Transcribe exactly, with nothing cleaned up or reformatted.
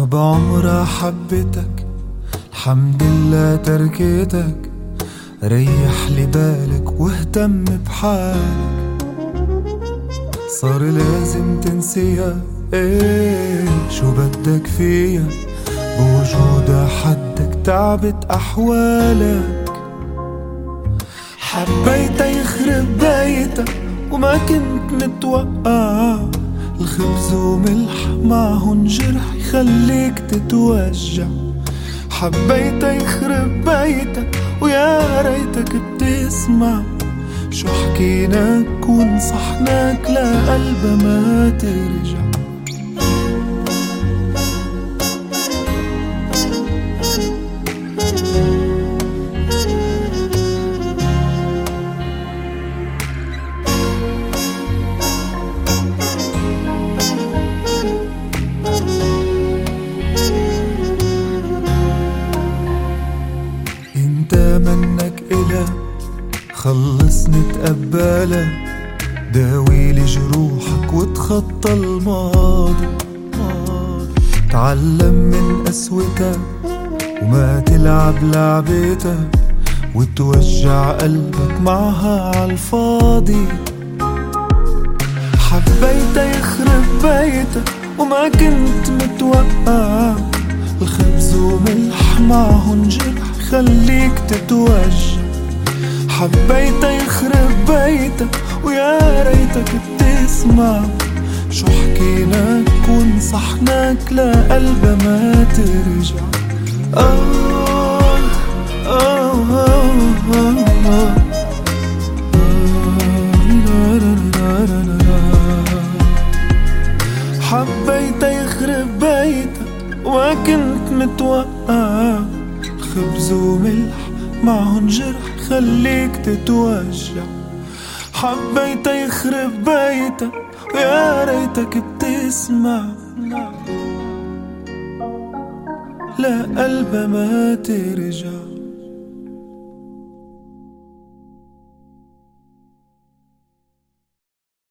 ما بعمرها حبتك، الحمد لله تركتك. ريح لي بالك واهتم بحالك، صار لازم تنسيها. ايه شو بدك فيها، بوجودها حدك تعبت احوالك. حبيتها يخرب بيتك وما كنت متوقع، الخبز وملح معهن جرح يخليك تتوجع. حبيتها يخرب بيتك ويا ريتك بتسمع شو حكيناك ونصحناك لقلبها ما ترجع. انت منك إله، خلصني تقبلها. داويلي جروحك وتخطى الماضي. تعلم من قسوتها وما تلعب لعبتها، وتوجع قلبك معها عالفاضي. حبيتها يخرب بيتك وما كنت متوقع، الخبز وملح معهن جرح خليك تتوجع. حبيتها يخرب بيتك ويا ريتك بتسمع شو حكيناك ونصحناك لقلبها ما ترجع. آه آه آه آه حبيتها يخرب بيتك وما كنت متوقع، خبز وملح معهن جرح خليك تتوجع. حبيتها يخرب بيتك ويا ريتك بتسمع لا قلبها ما ترجع.